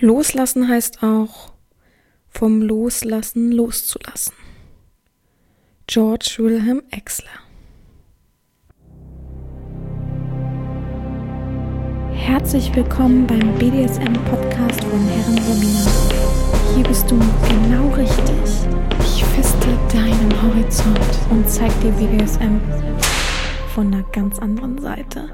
Loslassen heißt auch, vom Loslassen loszulassen. George Wilhelm Exler. Herzlich willkommen beim BDSM-Podcast von Herren Sabina. Hier bist du genau richtig. Ich feste deinen Horizont und zeig dir BDSM von einer ganz anderen Seite.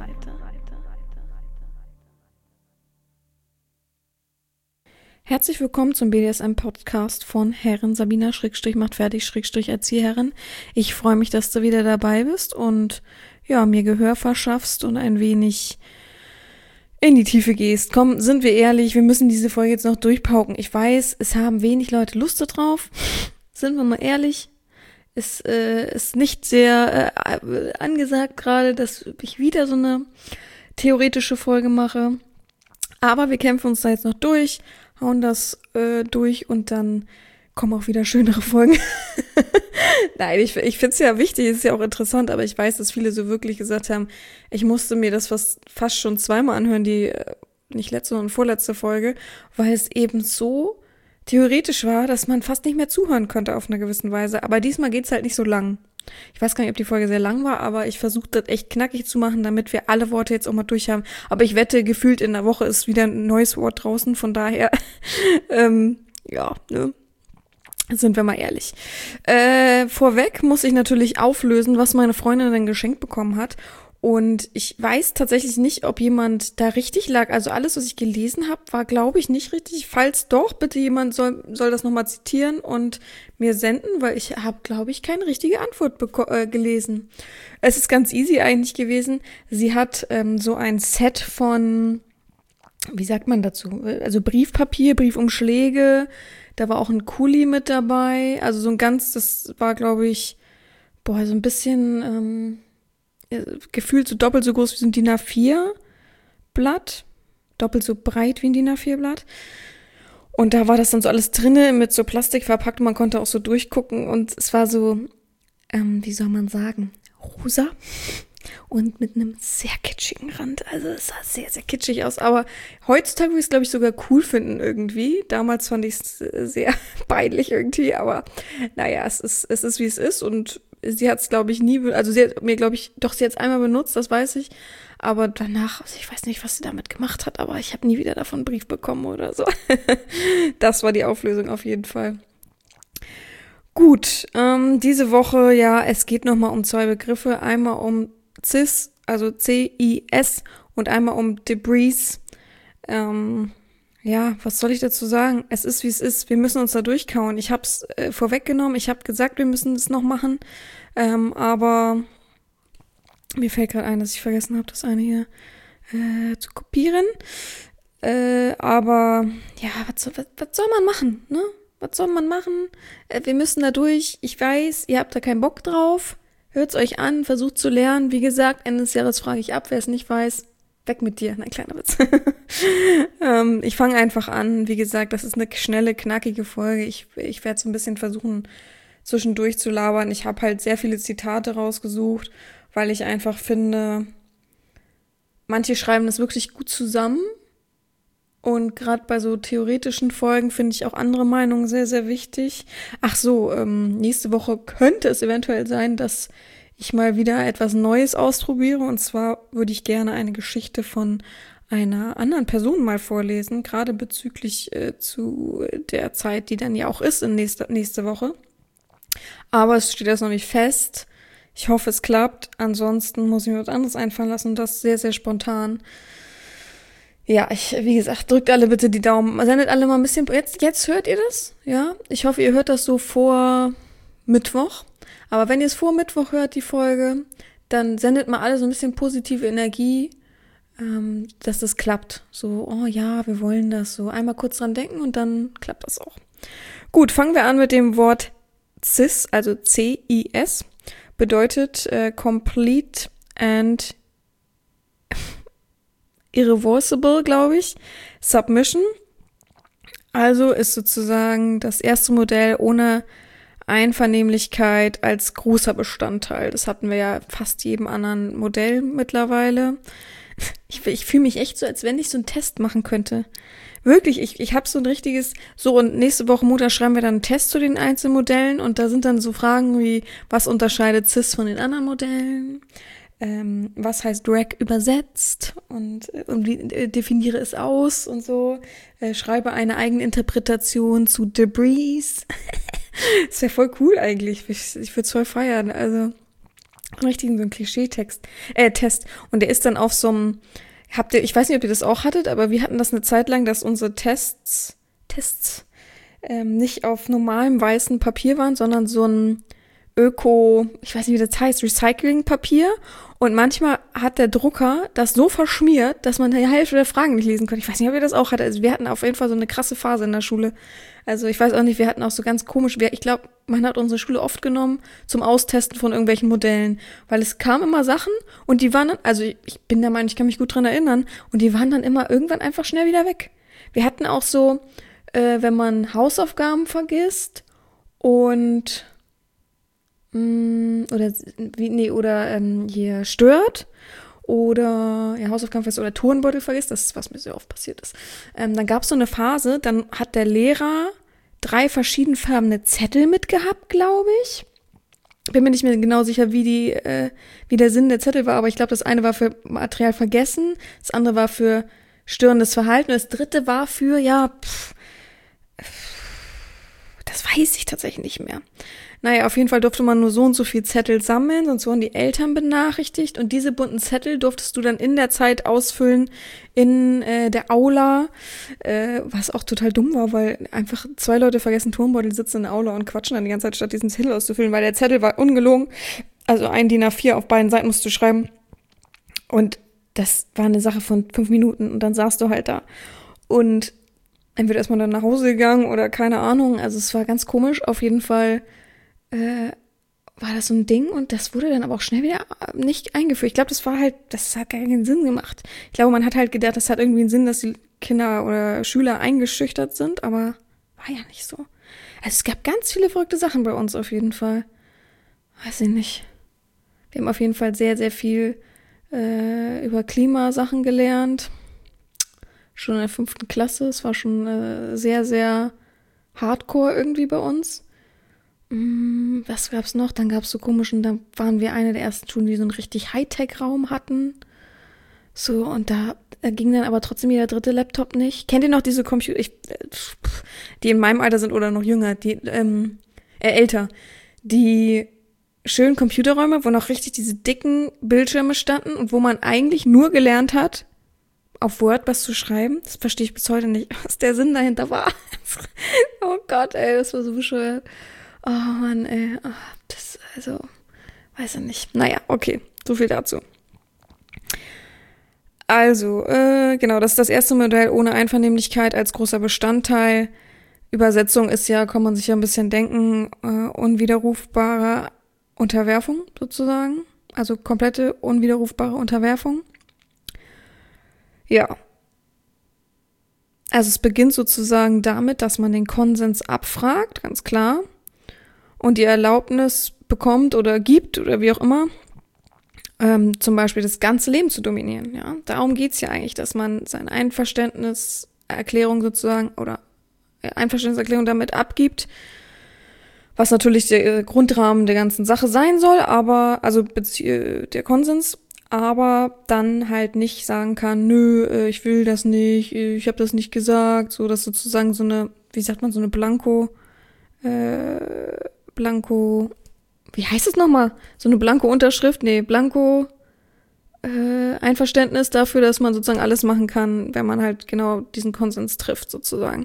Herzlich willkommen zum BDSM-Podcast von Herren Sabina macht fertig Erzieherin. Ich freue mich, dass du wieder dabei bist und ja, mir Gehör verschaffst und ein wenig in die Tiefe gehst. Komm, sind wir ehrlich, wir müssen diese Folge jetzt noch durchpauken. Ich weiß, es haben wenig Leute Lust drauf. Sind wir mal ehrlich. Es ist nicht sehr angesagt gerade, dass ich wieder so eine theoretische Folge mache. Aber wir kämpfen uns da jetzt noch durch, hauen das durch und dann kommen auch wieder schönere Folgen. Nein, ich finde es ja wichtig, es ist ja auch interessant, aber ich weiß, dass viele so wirklich gesagt haben, ich musste mir das fast schon zweimal anhören, die nicht letzte, sondern vorletzte Folge, weil es eben so theoretisch war, dass man fast nicht mehr zuhören konnte auf einer gewissen Weise. Aber diesmal geht's halt nicht so lang. Ich weiß gar nicht, ob die Folge sehr lang war, aber ich versuche das echt knackig zu machen, damit wir alle Worte jetzt auch mal durch haben. Aber ich wette, gefühlt in der Woche ist wieder ein neues Wort draußen, von daher, ja, ne? Sind wir mal ehrlich. Vorweg muss ich natürlich auflösen, was meine Freundin denn geschenkt bekommen hat. Und ich weiß tatsächlich nicht, ob jemand da richtig lag. Also alles, was ich gelesen habe, war, glaube ich, nicht richtig. Falls doch, bitte jemand soll das nochmal zitieren und mir senden, weil ich habe, glaube ich, keine richtige Antwort gelesen. Es ist ganz easy eigentlich gewesen. Sie hat so ein Set von, wie sagt man dazu? Also Briefpapier, Briefumschläge. Da war auch ein Kuli mit dabei. Also so ein ganz, das war, glaube ich, so ein bisschen gefühlt so doppelt so groß wie so ein DIN A4-Blatt. Doppelt so breit wie ein DIN A4-Blatt. Und da war das dann so alles drinne mit so Plastik verpackt. Man konnte auch so durchgucken. Und es war so, wie soll man sagen, rosa. Und mit einem sehr kitschigen Rand. Also es sah sehr, sehr kitschig aus. Aber heutzutage würde ich es, glaube ich, sogar cool finden irgendwie. Damals fand ich es sehr peinlich irgendwie. Aber naja, es ist, wie es ist. Und sie hat es, glaube ich, nie, also sie hat mir, glaube ich, doch, sie hat es einmal benutzt, das weiß ich. Aber danach, also ich weiß nicht, was sie damit gemacht hat, aber ich habe nie wieder davon einen Brief bekommen oder so. Das war die Auflösung auf jeden Fall. Gut, diese Woche, ja, es geht nochmal um zwei Begriffe. Einmal um CIS, also C-I-S und einmal um Debris. Ja, was soll ich dazu sagen? Es ist, wie es ist. Wir müssen uns da durchkauen. Ich habe es vorweggenommen. Ich habe gesagt, wir müssen es noch machen. Aber mir fällt gerade ein, dass ich vergessen habe, das eine hier zu kopieren. Aber ja, was soll man machen, ne? Was soll man machen? Wir müssen da durch. Ich weiß, ihr habt da keinen Bock drauf. Hört's euch an, versucht zu lernen. Wie gesagt, Ende des Jahres frage ich ab, wer es nicht weiß. Weg mit dir. Nein, kleiner Witz. Ich fange einfach an. Wie gesagt, das ist eine schnelle, knackige Folge. Ich werde so ein bisschen versuchen, zwischendurch zu labern. Ich habe halt sehr viele Zitate rausgesucht, weil ich einfach finde, manche schreiben das wirklich gut zusammen. Und gerade bei so theoretischen Folgen finde ich auch andere Meinungen sehr, sehr wichtig. Ach so, nächste Woche könnte es eventuell sein, dass ich mal wieder etwas Neues ausprobiere. Und zwar würde ich gerne eine Geschichte von einer anderen Person mal vorlesen, gerade bezüglich zu der Zeit, die dann ja auch ist in nächste Woche. Aber es steht erst noch nicht fest. Ich hoffe, es klappt. Ansonsten muss ich mir was anderes einfallen lassen und das sehr, sehr spontan. Ja, wie gesagt, drückt alle bitte die Daumen. Sendet alle mal ein bisschen. Jetzt hört ihr das? Ja, ich hoffe, ihr hört das so vor Mittwoch. Aber wenn ihr es vor Mittwoch hört, die Folge, dann sendet mal alle so ein bisschen positive Energie, dass das klappt. So, oh ja, wir wollen das. So einmal kurz dran denken und dann klappt das auch. Gut, fangen wir an mit dem Wort CIS, also C-I-S. Bedeutet Complete and Irreversible, glaube ich. Submission. Also ist sozusagen das erste Modell ohne Einvernehmlichkeit als großer Bestandteil. Das hatten wir ja fast jedem anderen Modell mittlerweile. Ich fühle mich echt so, als wenn ich so einen Test machen könnte. Wirklich, ich habe so ein richtiges, so und nächste Woche Montag schreiben wir dann einen Test zu den einzelnen Modellen und da sind dann so Fragen wie, was unterscheidet cis von den anderen Modellen? Was heißt Drag übersetzt? Und wie definiere es aus und so. Schreibe eine eigene Interpretation zu Debris. Das wäre voll cool eigentlich. Ich würde es voll feiern. Also richtig so ein Klischee-Test. Und der ist dann auf so einem, ich weiß nicht, ob ihr das auch hattet, aber wir hatten das eine Zeit lang, dass unsere Tests nicht auf normalem weißen Papier waren, sondern so ein ich weiß nicht, wie das heißt, Recyclingpapier. Und manchmal hat der Drucker das so verschmiert, dass man die Hälfte der Fragen nicht lesen konnte. Ich weiß nicht, ob ihr das auch hattet. Also wir hatten auf jeden Fall so eine krasse Phase in der Schule. Also ich weiß auch nicht, wir hatten auch so ganz komisch, ich glaube, man hat unsere Schule oft genommen zum Austesten von irgendwelchen Modellen. Weil es kamen immer Sachen und die waren dann, also ich bin der Meinung, ich kann mich gut dran erinnern, und die waren dann immer irgendwann einfach schnell wieder weg. Wir hatten auch so, wenn man Hausaufgaben vergisst und hier stört oder Hausaufgaben vergisst oder Turnbeutel vergisst, das ist, was mir sehr oft passiert ist. Dann gab es so eine Phase, dann hat der Lehrer 3 verschiedenfarbene Zettel mitgehabt, glaube ich. Bin mir nicht mehr genau sicher, wie der Sinn der Zettel war, aber ich glaube, das eine war für Material vergessen, das andere war für störendes Verhalten und das dritte war für, das weiß ich tatsächlich nicht mehr. Naja, auf jeden Fall durfte man nur so und so viel Zettel sammeln, sonst wurden die Eltern benachrichtigt. Und diese bunten Zettel durftest du dann in der Zeit ausfüllen in der Aula, was auch total dumm war, weil einfach 2 Leute vergessen Turnbeutel, sitzen in der Aula und quatschen dann die ganze Zeit, statt diesen Zettel auszufüllen, weil der Zettel war ungelogen. Also ein DIN A4 auf beiden Seiten musst du schreiben. Und das war eine Sache von 5 Minuten und dann saßt du halt da. Und entweder ist man dann nach Hause gegangen oder keine Ahnung. Also es war ganz komisch. Auf jeden Fall war das so ein Ding und das wurde dann aber auch schnell wieder nicht eingeführt. Ich glaube, das hat gar keinen Sinn gemacht. Ich glaube, man hat halt gedacht, das hat irgendwie einen Sinn, dass die Kinder oder Schüler eingeschüchtert sind, aber war ja nicht so. Also es gab ganz viele verrückte Sachen bei uns auf jeden Fall. Weiß ich nicht. Wir haben auf jeden Fall sehr, sehr viel über Klimasachen gelernt. Schon in der 5. Klasse. Es war schon sehr, sehr hardcore irgendwie bei uns. Was gab's noch? Dann gab's so komischen, da waren wir eine der ersten Schulen, die so einen richtig Hightech-Raum hatten. So, und da ging dann aber trotzdem jeder 3. Laptop nicht. Kennt ihr noch diese Computer, die in meinem Alter sind oder noch jünger, die, älter, die schönen Computerräume, wo noch richtig diese dicken Bildschirme standen und wo man eigentlich nur gelernt hat, auf Word was zu schreiben? Das verstehe ich bis heute nicht, was der Sinn dahinter war. Oh Gott, ey, das war so bescheuert. Oh Mann, ey. Weiß ich nicht. Naja, okay, so viel dazu. Also, genau, das ist das erste Modell ohne Einvernehmlichkeit als großer Bestandteil. Übersetzung ist ja, kann man sich ja ein bisschen denken, unwiderrufbare Unterwerfung sozusagen. Also komplette unwiderrufbare Unterwerfung. Ja. Also es beginnt sozusagen damit, dass man den Konsens abfragt, ganz klar. Und die Erlaubnis bekommt oder gibt oder wie auch immer, zum Beispiel das ganze Leben zu dominieren. Ja, darum geht's ja eigentlich, dass man seine Einverständniserklärung sozusagen oder Einverständniserklärung damit abgibt, was natürlich der Grundrahmen der ganzen Sache sein soll, aber also der Konsens, aber dann halt nicht sagen kann, nö, ich will das nicht, ich habe das nicht gesagt, so dass sozusagen so eine, wie sagt man, so eine Blanko, wie heißt es nochmal? So eine blanko Unterschrift? Nee, blanko Einverständnis dafür, dass man sozusagen alles machen kann, wenn man halt genau diesen Konsens trifft, sozusagen.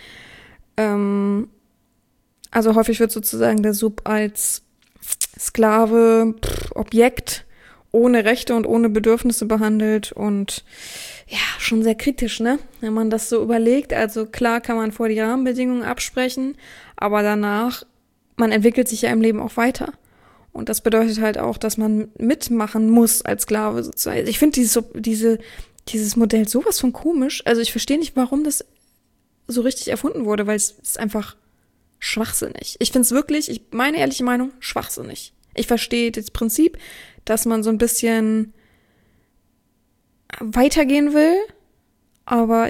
Also häufig wird sozusagen der Sub als Sklave, Objekt, ohne Rechte und ohne Bedürfnisse behandelt und ja, schon sehr kritisch, ne? Wenn man das so überlegt. Also klar kann man vor die Rahmenbedingungen absprechen, aber danach, man entwickelt sich ja im Leben auch weiter. Und das bedeutet halt auch, dass man mitmachen muss als Sklave sozusagen. Also ich finde dieses Modell sowas von komisch. Also ich verstehe nicht, warum das so richtig erfunden wurde, weil es ist einfach schwachsinnig. Ich finde es wirklich, meine ehrliche Meinung, schwachsinnig. Ich verstehe das Prinzip, dass man so ein bisschen weitergehen will, aber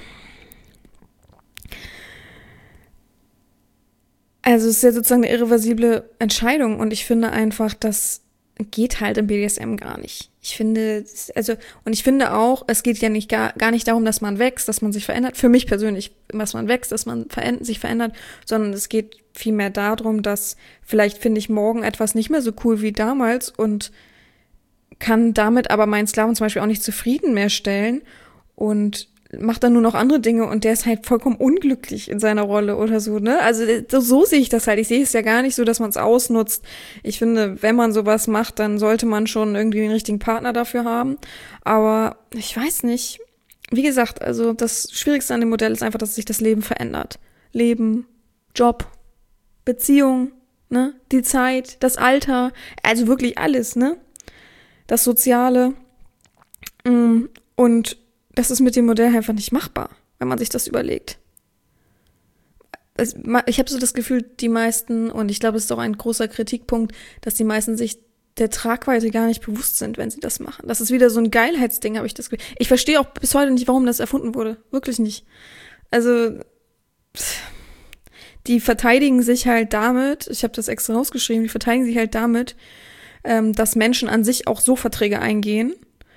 also es ist ja sozusagen eine irreversible Entscheidung und ich finde einfach, das geht halt im BDSM gar nicht. Ich finde auch, es geht ja nicht gar nicht darum, dass man wächst, dass man sich verändert. Für mich persönlich, dass man wächst, dass man sich verändert, sondern es geht vielmehr darum, dass vielleicht finde ich morgen etwas nicht mehr so cool wie damals und kann damit aber meinen Sklaven zum Beispiel auch nicht zufrieden mehr stellen und macht dann nur noch andere Dinge und der ist halt vollkommen unglücklich in seiner Rolle oder so, ne? Also so sehe ich das halt. Ich sehe es ja gar nicht so, dass man es ausnutzt. Ich finde, wenn man sowas macht, dann sollte man schon irgendwie den richtigen Partner dafür haben. Aber ich weiß nicht. Wie gesagt, also das Schwierigste an dem Modell ist einfach, dass sich das Leben verändert. Leben, Job, Beziehung, ne? Die Zeit, das Alter, also wirklich alles, ne? Das Soziale. Und das ist mit dem Modell einfach nicht machbar, wenn man sich das überlegt. Ich habe so das Gefühl, die meisten, und ich glaube, es ist auch ein großer Kritikpunkt, dass die meisten sich der Tragweite gar nicht bewusst sind, wenn sie das machen. Das ist wieder so ein Geilheitsding, habe ich das Gefühl. Ich verstehe auch bis heute nicht, warum das erfunden wurde. Wirklich nicht. Also, die verteidigen sich halt damit, ich habe das extra rausgeschrieben, die verteidigen sich halt damit, dass Menschen an sich auch so Verträge eingehen,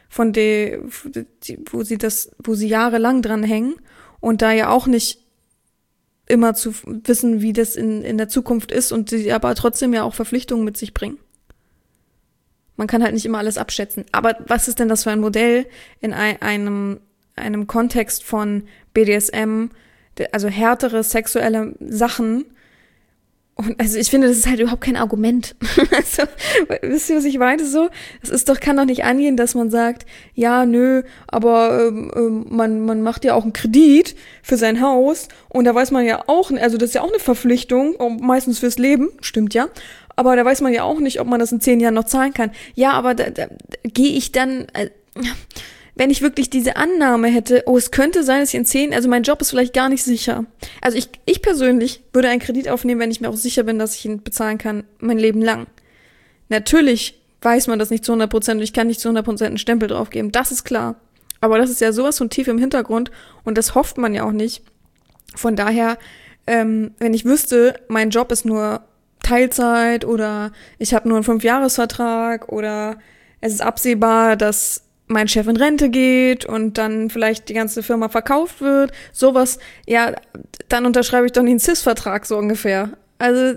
wo sie jahrelang dran hängen und da ja auch nicht immer zu wissen, wie das in der Zukunft ist und sie aber trotzdem ja auch Verpflichtungen mit sich bringen. Man kann halt nicht immer alles abschätzen. Aber was ist denn das für ein Modell in einem Kontext von BDSM, also härtere sexuelle Sachen? Und also ich finde, das ist halt überhaupt kein Argument. Also, wisst ihr, was ich meine? So, kann doch nicht angehen, dass man sagt, ja, nö, aber man macht ja auch einen Kredit für sein Haus und da weiß man ja auch, also das ist ja auch eine Verpflichtung, meistens fürs Leben, stimmt ja, aber da weiß man ja auch nicht, ob man das in 10 Jahren noch zahlen kann. Ja, aber da gehe ich dann, wenn ich wirklich diese Annahme hätte, oh, es könnte sein, dass ich in 10, also mein Job ist vielleicht gar nicht sicher. Also ich persönlich würde einen Kredit aufnehmen, wenn ich mir auch sicher bin, dass ich ihn bezahlen kann, mein Leben lang. Natürlich weiß man das nicht zu 100% und ich kann nicht zu 100% einen Stempel draufgeben, das ist klar. Aber das ist ja sowas von tief im Hintergrund und das hofft man ja auch nicht. Von daher, wenn ich wüsste, mein Job ist nur Teilzeit oder ich habe nur einen 5-Jahres-Vertrag oder es ist absehbar, dass mein Chef in Rente geht und dann vielleicht die ganze Firma verkauft wird, sowas, ja, dann unterschreibe ich doch nicht einen CIS-Vertrag so ungefähr. Also,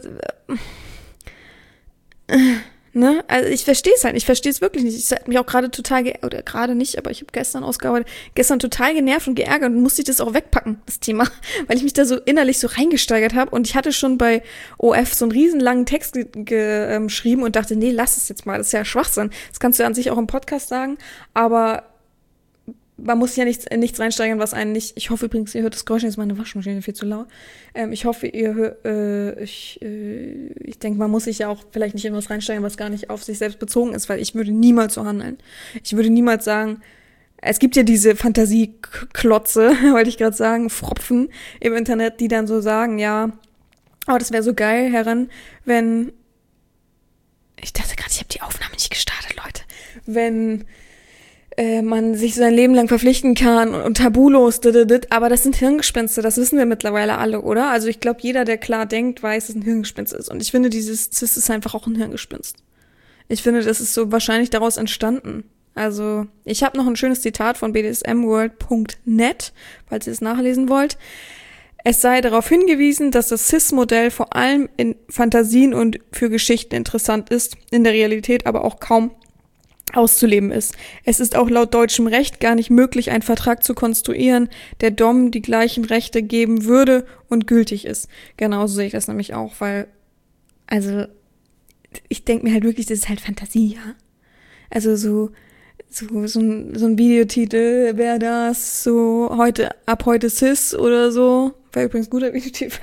ne, also ich verstehe es halt, ich verstehe es wirklich nicht. Ich habe mich auch gerade total, oder gerade nicht, aber ich habe gestern total genervt und geärgert und musste ich das auch wegpacken, das Thema, weil ich mich da so innerlich so reingesteigert habe und ich hatte schon bei OF so einen riesenlangen Text geschrieben und dachte, nee, lass es jetzt mal, das ist ja Schwachsinn. Das kannst du ja an sich auch im Podcast sagen, aber man muss ja nichts reinsteigern, was einen nicht. Ich hoffe übrigens, ihr hört das Geräusch, jetzt ist meine Waschmaschine viel zu laut. Ich hoffe, ihr hört, ich denke, man muss sich ja auch vielleicht nicht in was reinsteigern, was gar nicht auf sich selbst bezogen ist, weil ich würde niemals so handeln. Ich würde niemals sagen, es gibt ja diese Fantasieklotze, wollte ich gerade sagen, Fropfen im Internet, die dann so sagen, ja, aber das wäre so geil, Herren, wenn, ich dachte gerade, ich habe die Aufnahme nicht gestartet, Leute, wenn man sich sein Leben lang verpflichten kann und tabulos, aber das sind Hirngespinste, das wissen wir mittlerweile alle, oder? Also ich glaube, jeder, der klar denkt, weiß, dass es ein Hirngespinst ist. Und ich finde, dieses CIS ist einfach auch ein Hirngespinst. Ich finde, das ist so wahrscheinlich daraus entstanden. Also ich habe noch ein schönes Zitat von bdsmworld.net, falls ihr es nachlesen wollt. Es sei darauf hingewiesen, dass das CIS-Modell vor allem in Fantasien und für Geschichten interessant ist, in der Realität aber auch kaum auszuleben ist. Es ist auch laut deutschem Recht gar nicht möglich, einen Vertrag zu konstruieren, der Dom die gleichen Rechte geben würde und gültig ist. Genauso sehe ich das nämlich auch, weil, also, ich denke mir halt wirklich, das ist halt Fantasie, ja. Also so ein Videotitel wäre das, so ab heute Cis oder so. Wäre übrigens ein guter Videotitel.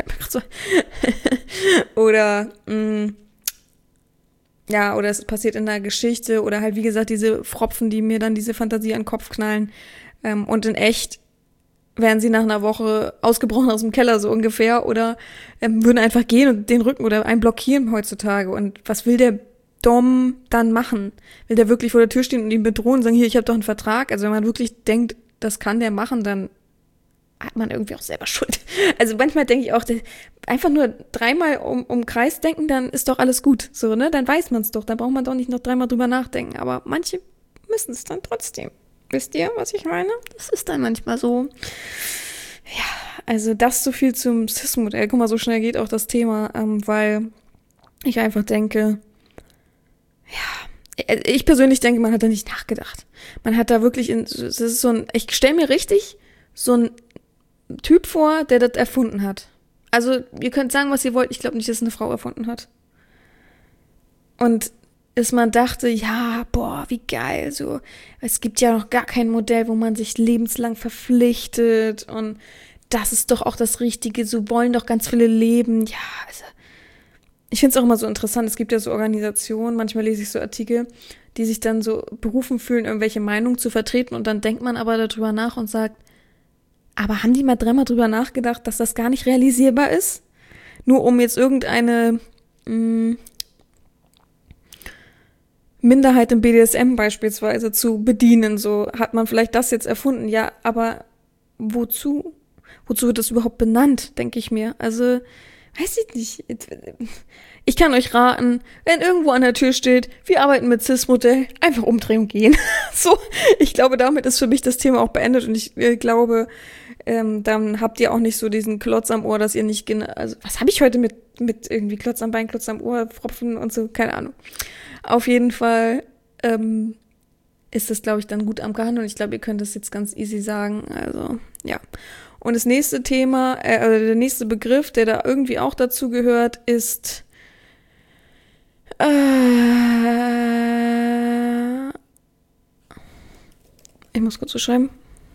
Oder, ja, oder es passiert in der Geschichte oder halt, wie gesagt, diese Fropfen, die mir dann diese Fantasie an den Kopf knallen. Und in echt wären sie nach einer Woche ausgebrochen aus dem Keller, so ungefähr, oder würden einfach gehen und den Rücken oder einen blockieren heutzutage. Und was will der Dom dann machen? Will der wirklich vor der Tür stehen und ihn bedrohen und sagen, hier, ich habe doch einen Vertrag? Also wenn man wirklich denkt, das kann der machen, dann hat man irgendwie auch selber Schuld. Also manchmal denke ich auch, einfach nur 3-mal um Kreis denken, dann ist doch alles gut. So, ne? Dann weiß man es doch. Dann braucht man doch nicht noch 3-mal drüber nachdenken. Aber manche müssen es dann trotzdem. Wisst ihr, was ich meine? Das ist dann manchmal so. Ja, also das so viel zum Cis-Modell. Guck mal, so schnell geht auch das Thema, weil ich einfach denke, ja, ich persönlich denke, man hat da nicht nachgedacht. Man hat da wirklich, das ist so ein, ich stelle mir richtig so ein Typ vor, der das erfunden hat. Also, ihr könnt sagen, was ihr wollt, ich glaube nicht, dass es eine Frau erfunden hat. Und dass man dachte, ja, boah, wie geil, so. Es gibt ja noch gar kein Modell, wo man sich lebenslang verpflichtet und das ist doch auch das Richtige, so wollen doch ganz viele leben. Ja, also, ich finde es auch immer so interessant, es gibt ja so Organisationen, manchmal lese ich so Artikel, die sich dann so berufen fühlen, irgendwelche Meinungen zu vertreten und dann denkt man aber darüber nach und sagt, aber haben die mal 3-mal drüber nachgedacht, dass das gar nicht realisierbar ist? Nur um jetzt irgendeine Minderheit im BDSM beispielsweise zu bedienen, so hat man vielleicht das jetzt erfunden. Ja, aber wozu? Wozu wird das überhaupt benannt, denke ich mir. Also, weiß ich nicht. Ich kann euch raten, wenn irgendwo an der Tür steht, wir arbeiten mit Cis-Modell, einfach umdrehen und gehen. So, ich glaube, damit ist für mich das Thema auch beendet und ich glaube, dann habt ihr auch nicht so diesen Klotz am Ohr, dass ihr nicht genau, also was habe ich heute mit irgendwie Klotz am Bein, Klotz am Ohr, Pfropfen und so, keine Ahnung. Auf jeden Fall ist das, glaube ich, dann gut am Gehandelt und ich glaube, ihr könnt das jetzt ganz easy sagen, also, ja. Und das nächste Thema, also der nächste Begriff, der da irgendwie auch dazu gehört, ist ich muss kurz so schreiben,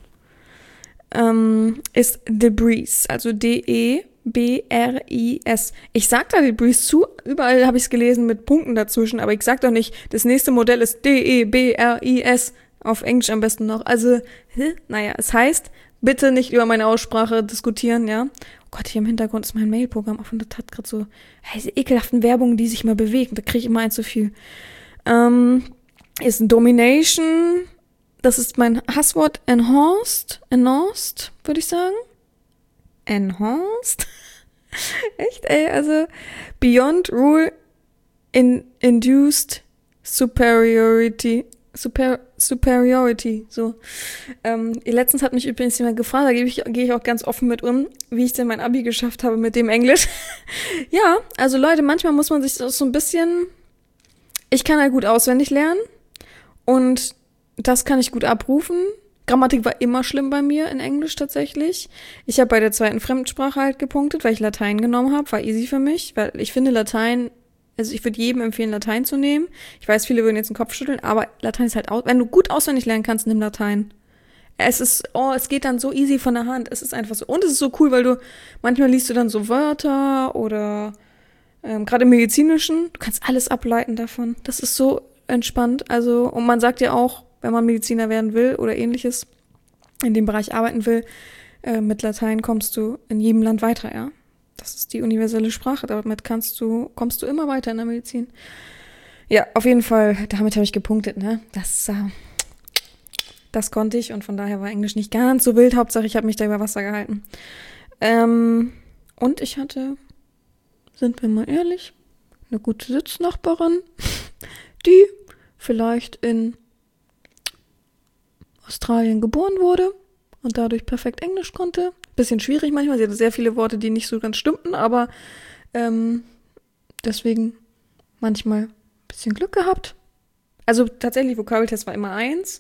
ist Debris, also D-E-B-R-I-S. Ich sag da Debris zu, überall habe ich es gelesen mit Punkten dazwischen, aber ich sag doch nicht, das nächste Modell ist D-E-B-R-I-S, auf Englisch am besten noch. Also, naja, es heißt, bitte nicht über meine Aussprache diskutieren, ja. Oh Gott, hier im Hintergrund ist mein Mailprogramm auf und das hat gerade so diese ekelhaften Werbungen, die sich mal bewegen, da kriege ich immer ein zu viel. Ist Domination, das ist mein Hasswort, enhanced, würde ich sagen. Enhanced? Echt, ey, also beyond rule induced superiority, so. Letztens hat mich übrigens jemand gefragt, da gehe ich auch ganz offen mit um, wie ich denn mein Abi geschafft habe mit dem Englisch. Ja, also Leute, manchmal muss man sich das so ein bisschen, ich kann halt gut auswendig lernen und das kann ich gut abrufen. Grammatik war immer schlimm bei mir in Englisch tatsächlich. Ich habe bei der zweiten Fremdsprache halt gepunktet, weil ich Latein genommen habe. War easy für mich, weil ich finde Latein, also ich würde jedem empfehlen, Latein zu nehmen. Ich weiß, viele würden jetzt den Kopf schütteln, aber Latein ist halt wenn du gut auswendig lernen kannst, nimm Latein. Es geht dann so easy von der Hand. Es ist einfach so. Und es ist so cool, weil manchmal liest du dann so Wörter oder gerade im Medizinischen, du kannst alles ableiten davon. Das ist so entspannt. Also, und man sagt ja auch, wenn man Mediziner werden will oder ähnliches, in dem Bereich arbeiten will, mit Latein kommst du in jedem Land weiter, ja. Das ist die universelle Sprache, damit kommst du immer weiter in der Medizin. Ja, auf jeden Fall, damit habe ich gepunktet, ne. Das konnte ich und von daher war Englisch nicht ganz so wild. Hauptsache, ich habe mich da über Wasser gehalten. Und ich hatte, sind wir mal ehrlich, eine gute Sitznachbarin, die vielleicht in Australien geboren wurde und dadurch perfekt Englisch konnte. Bisschen schwierig manchmal, sie hatte sehr viele Worte, die nicht so ganz stimmten, aber deswegen manchmal ein bisschen Glück gehabt. Also tatsächlich, Vokabeltest war immer 1.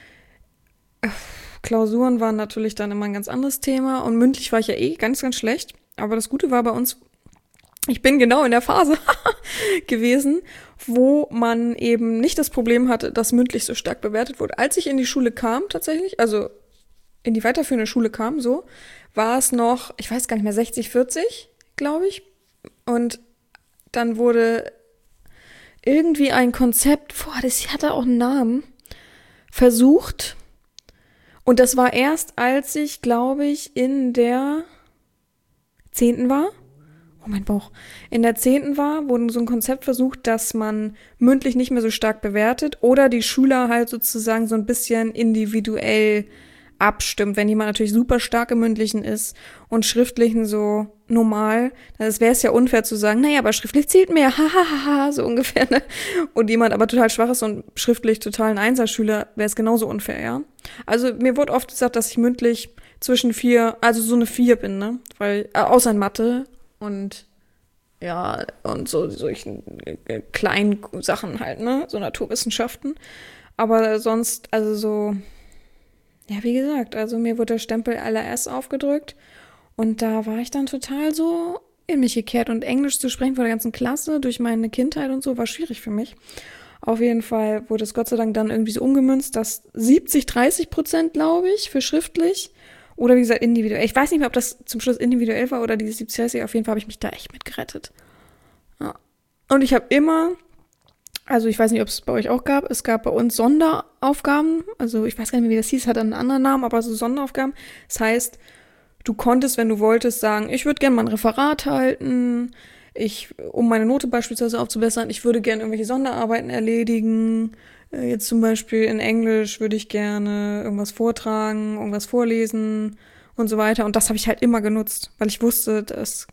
Klausuren waren natürlich dann immer ein ganz anderes Thema und mündlich war ich ja ganz, ganz schlecht. Aber das Gute war bei uns, ich bin genau in der Phase gewesen, wo man eben nicht das Problem hatte, dass mündlich so stark bewertet wurde. Als ich in die Schule kam tatsächlich, also in die weiterführende Schule kam, so, war es noch, ich weiß gar nicht mehr, 60-40, glaube ich. Und dann wurde irgendwie ein Konzept, das hatte auch einen Namen, versucht. Und das war erst, als ich, glaube ich, in der 10. war Oh, mein Bauch. In der 10. wurde so ein Konzept versucht, dass man mündlich nicht mehr so stark bewertet oder die Schüler halt sozusagen so ein bisschen individuell abstimmt. Wenn jemand natürlich super stark im Mündlichen ist und Schriftlichen so normal, dann wäre es ja unfair zu sagen, naja, aber schriftlich zählt mehr, hahaha, so ungefähr, ne? Und jemand aber total schwach ist und schriftlich total ein Einserschüler, wäre es genauso unfair, ja? Also mir wurde oft gesagt, dass ich mündlich zwischen 4, also so eine 4 bin, ne? Weil, außer in Mathe und ja, und so solchen kleinen Sachen halt, ne? So Naturwissenschaften. Aber sonst, also so, ja, wie gesagt, also mir wurde der Stempel LRS aufgedrückt und da war ich dann total so in mich gekehrt. Und Englisch zu sprechen vor der ganzen Klasse durch meine Kindheit und so war schwierig für mich. Auf jeden Fall wurde es Gott sei Dank dann irgendwie so umgemünzt, dass 70-30%, glaube ich, für schriftlich oder wie gesagt individuell. Ich weiß nicht mehr, ob das zum Schluss individuell war oder diese 70-30. Auf jeden Fall habe ich mich da echt mit gerettet. Ja. Und ich habe immer, also ich weiß nicht, ob es bei euch auch gab, es gab bei uns Sonderaufgaben, also ich weiß gar nicht mehr, wie das hieß, hat einen anderen Namen, aber so Sonderaufgaben. Das heißt, du konntest, wenn du wolltest, sagen, ich würde gerne mal ein Referat halten, um meine Note beispielsweise aufzubessern, ich würde gerne irgendwelche Sonderarbeiten erledigen. Jetzt zum Beispiel in Englisch würde ich gerne irgendwas vortragen, irgendwas vorlesen und so weiter. Und das habe ich halt immer genutzt, weil ich wusste, dass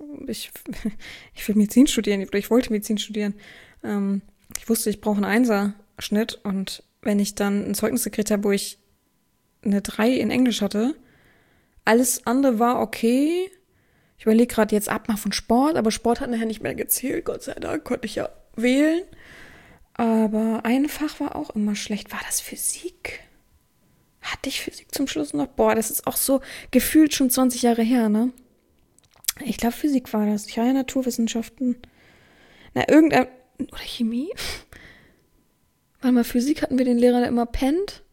ich will Medizin studieren, oder ich wollte Medizin studieren. Ich wusste, ich brauche einen Einserschnitt. Und wenn ich dann ein Zeugnis gekriegt habe, wo ich eine 3 in Englisch hatte, alles andere war okay. Ich überlege gerade jetzt Abmach von Sport, aber Sport hat nachher nicht mehr gezählt. Gott sei Dank konnte ich ja wählen. Aber ein Fach war auch immer schlecht. War das Physik? Hatte ich Physik zum Schluss noch? Boah, das ist auch so gefühlt schon 20 Jahre her, ne? Ich glaube, Physik war das. Ich habe ja Naturwissenschaften. Na, irgendein... Oder Chemie? Warte mal, Physik hatten wir den Lehrer, der immer pennt.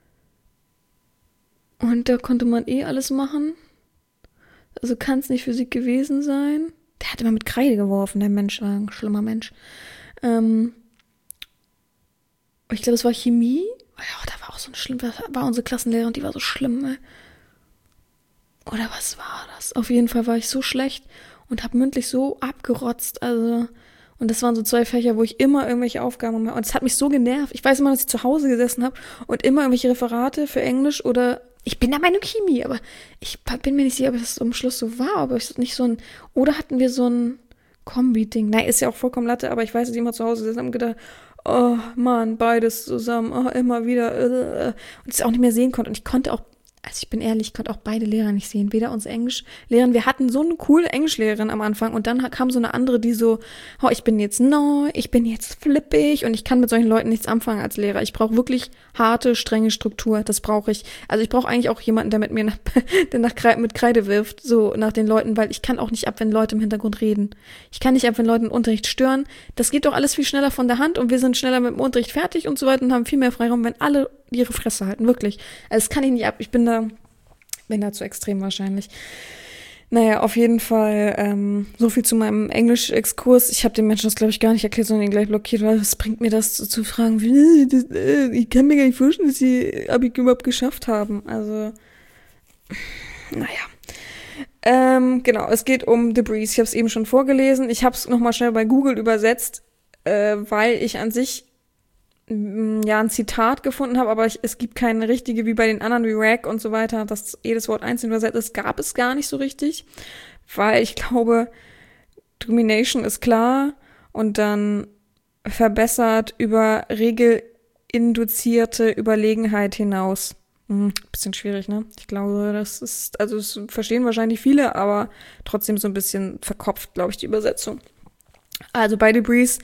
Und da konnte man alles machen. Also kann es nicht Physik gewesen sein. Der hat immer mit Kreide geworfen, der Mensch war ein schlimmer Mensch. Ich glaube, es war Chemie. Ja, da war auch so ein schlimm, war unsere Klassenlehrerin, die war so schlimm. Ey. Oder was war das? Auf jeden Fall war ich so schlecht und habe mündlich so abgerotzt. Also, und das waren so 2 Fächer, wo ich immer irgendwelche Aufgaben gemacht habe. Und es hat mich so genervt. Ich weiß immer, dass ich zu Hause gesessen habe und immer irgendwelche Referate für Englisch oder ich bin der Meinung Chemie, aber ich bin mir nicht sicher, ob das am Schluss so war, aber ich nicht so ein, oder hatten wir so ein Kombi-Ding. Nein, ist ja auch vollkommen Latte, aber ich weiß, dass ich immer zu Hause gesessen habe und gedacht, oh Mann, beides zusammen, oh, immer wieder, und es auch nicht mehr sehen konnte. Und ich konnte auch, also ich bin ehrlich, ich konnte auch beide Lehrer nicht sehen. Weder unsere Englischlehrerin, wir hatten so eine coole Englischlehrerin am Anfang und dann kam so eine andere, die so, oh, ich bin jetzt neu, ich bin jetzt flippig und ich kann mit solchen Leuten nichts anfangen als Lehrer. Ich brauche wirklich harte, strenge Struktur, das brauche ich. Also ich brauche eigentlich auch jemanden, der mit mir mit Kreide wirft, so nach den Leuten, weil ich kann auch nicht ab, wenn Leute im Hintergrund reden. Ich kann nicht ab, wenn Leute im Unterricht stören. Das geht doch alles viel schneller von der Hand und wir sind schneller mit dem Unterricht fertig und so weiter und haben viel mehr Freiraum, wenn alle ihre Fresse halten, wirklich. Also das kann ich nicht ab. Ich bin da zu extrem wahrscheinlich. Naja, auf jeden Fall so viel zu meinem Englisch-Exkurs. Ich habe den Menschen das, glaube ich, gar nicht erklärt, sondern ihn gleich blockiert, weil was bringt mir das zu fragen, ich kann mir gar nicht vorstellen, dass sie Abitur überhaupt geschafft haben. Also, naja. Genau, es geht um Debris. Ich habe es eben schon vorgelesen. Ich habe es nochmal schnell bei Google übersetzt, weil ich an sich ja ein Zitat gefunden habe, aber es gibt keine richtige, wie bei den anderen, wie Rack und so weiter, dass jedes Wort einzeln übersetzt ist, gab es gar nicht so richtig, weil ich glaube, Domination ist klar und dann verbessert über regelinduzierte Überlegenheit hinaus. Bisschen schwierig, ne? Ich glaube, das ist, also es verstehen wahrscheinlich viele, aber trotzdem so ein bisschen verkopft, glaube ich, die Übersetzung. Also bei Debris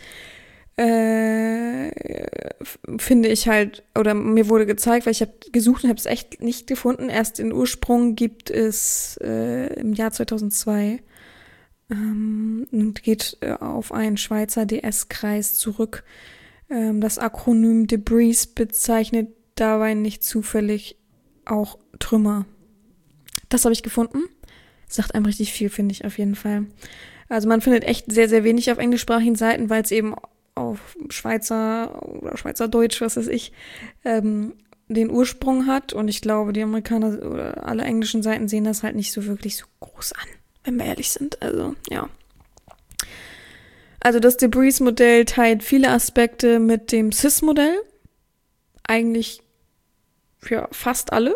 finde ich halt, oder mir wurde gezeigt, weil ich habe gesucht und habe es echt nicht gefunden. Erst den Ursprung gibt es im Jahr 2002 und geht auf einen Schweizer DS-Kreis zurück. Das Akronym Debris bezeichnet dabei nicht zufällig auch Trümmer. Das habe ich gefunden. Sagt einem richtig viel, finde ich auf jeden Fall. Also man findet echt sehr, sehr wenig auf englischsprachigen Seiten, weil es eben auf Schweizer oder Schweizerdeutsch, was weiß ich, den Ursprung hat. Und ich glaube, die Amerikaner oder alle englischen Seiten sehen das halt nicht so wirklich so groß an, wenn wir ehrlich sind. Also, ja. Also das Debris-Modell teilt viele Aspekte mit dem CIS-Modell. Eigentlich ja fast alle.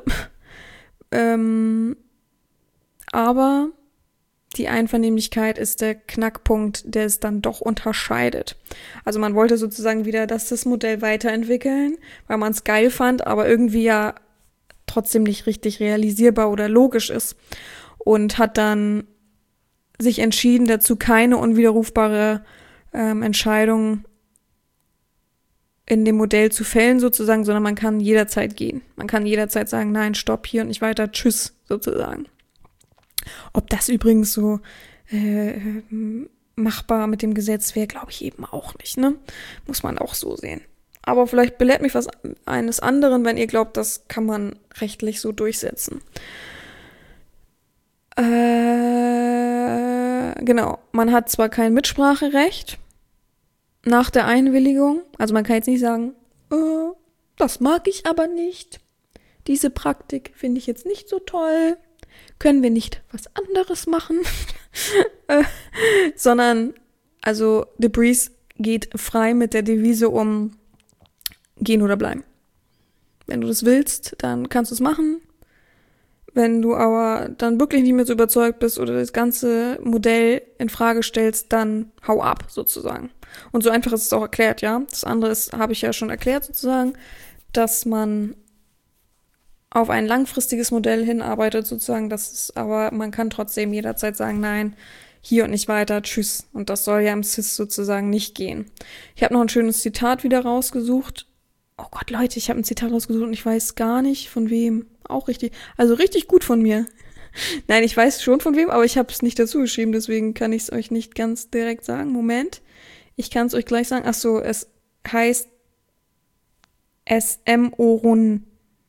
Aber die Einvernehmlichkeit ist der Knackpunkt, der es dann doch unterscheidet. Also man wollte sozusagen wieder das CIS-Modell weiterentwickeln, weil man es geil fand, aber irgendwie ja trotzdem nicht richtig realisierbar oder logisch ist. Und hat dann sich entschieden, dazu keine unwiderrufbare Entscheidung in dem Modell zu fällen sozusagen, sondern man kann jederzeit gehen. Man kann jederzeit sagen, nein, stopp, hier und nicht weiter, tschüss sozusagen. Ob das übrigens so machbar mit dem Gesetz wäre, glaube ich eben auch nicht, ne? Muss man auch so sehen. Aber vielleicht belehrt mich was eines anderen, wenn ihr glaubt, das kann man rechtlich so durchsetzen. Genau, man hat zwar kein Mitspracherecht nach der Einwilligung, also man kann jetzt nicht sagen, das mag ich aber nicht, diese Praktik finde ich jetzt nicht so toll, können wir nicht was anderes machen, sondern, also Debris geht frei mit der Devise um gehen oder bleiben. Wenn du das willst, dann kannst du es machen. Wenn du aber dann wirklich nicht mehr so überzeugt bist oder das ganze Modell in Frage stellst, dann hau ab, sozusagen. Und so einfach ist es auch erklärt, ja. Das andere ist, habe ich ja schon erklärt, sozusagen, dass man auf ein langfristiges Modell hinarbeitet, sozusagen. Das ist, aber man kann trotzdem jederzeit sagen, nein, hier und nicht weiter, tschüss. Und das soll ja im CIS sozusagen nicht gehen. Ich habe noch ein schönes Zitat wieder rausgesucht. Oh Gott, Leute, ich habe ein Zitat rausgesucht und ich weiß gar nicht von wem. Auch richtig, also richtig gut von mir. Nein, ich weiß schon von wem, aber ich habe es nicht dazu geschrieben, deswegen kann ich es euch nicht ganz direkt sagen. Moment, ich kann es euch gleich sagen. Ach so, es heißt SMO-Run.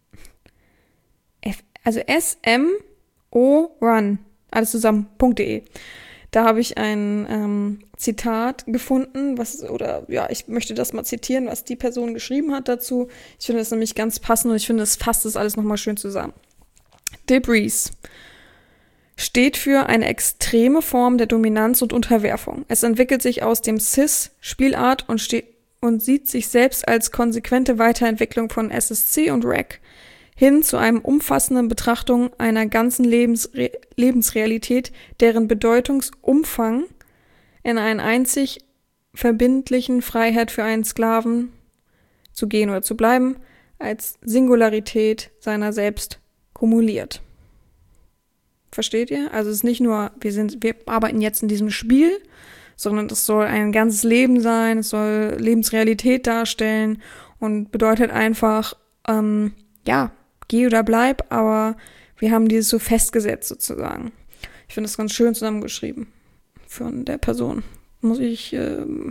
Also SMO-Run. Alles zusammen, .de. Da habe ich ein Zitat gefunden, ich möchte das mal zitieren, was die Person geschrieben hat dazu. Ich finde das nämlich ganz passend und ich finde, es fasst das alles nochmal schön zusammen. Debris steht für eine extreme Form der Dominanz und Unterwerfung. Es entwickelt sich aus dem CIS-Spielart und sieht sich selbst als konsequente Weiterentwicklung von SSC und REC hin zu einem umfassenden Betrachtung einer ganzen Lebensrealität, deren Bedeutungsumfang in einen einzig verbindlichen Freiheit für einen Sklaven zu gehen oder zu bleiben, als Singularität seiner selbst kumuliert. Versteht ihr? Also es ist nicht nur, wir arbeiten jetzt in diesem Spiel, sondern es soll ein ganzes Leben sein, es soll Lebensrealität darstellen und bedeutet einfach, geh oder bleib, aber wir haben dieses so festgesetzt sozusagen. Ich finde das ganz schön zusammengeschrieben von der Person. Muss ich ein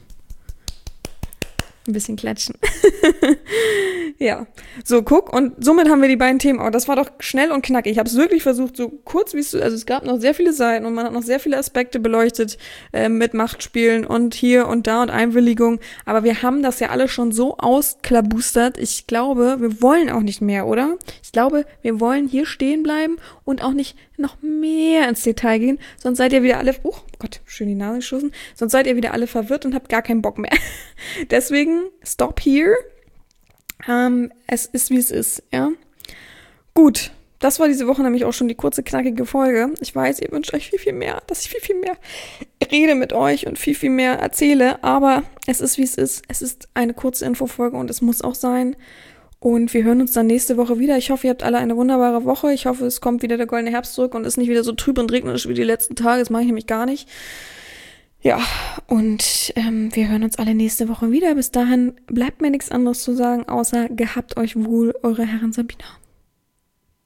bisschen klatschen. Ja, so guck, und somit haben wir die beiden Themen. Aber das war doch schnell und knackig. Ich habe es wirklich versucht, so kurz wie es, also es gab noch sehr viele Seiten und man hat noch sehr viele Aspekte beleuchtet mit Machtspielen und hier und da und Einwilligung. Aber wir haben das ja alle schon so ausklabustert. Ich glaube, wir wollen auch nicht mehr, oder? Ich glaube, wir wollen hier stehen bleiben und auch nicht noch mehr ins Detail gehen. Sonst seid ihr wieder alle, oh Gott, schön die Nase geschossen. Sonst seid ihr wieder alle verwirrt und habt gar keinen Bock mehr. Deswegen, stop here. Es ist, wie es ist, ja. Gut, das war diese Woche nämlich auch schon die kurze, knackige Folge. Ich weiß, ihr wünscht euch viel, viel mehr, dass ich viel, viel mehr rede mit euch und viel, viel mehr erzähle, aber es ist, wie es ist. Es ist eine kurze Infofolge und es muss auch sein. Und wir hören uns dann nächste Woche wieder. Ich hoffe, ihr habt alle eine wunderbare Woche. Ich hoffe, es kommt wieder der goldene Herbst zurück und ist nicht wieder so trüb und regnerisch wie die letzten Tage. Das mache ich nämlich gar nicht. Ja, und wir hören uns alle nächste Woche wieder. Bis dahin bleibt mir nichts anderes zu sagen, außer gehabt euch wohl, eure Herren Sabina.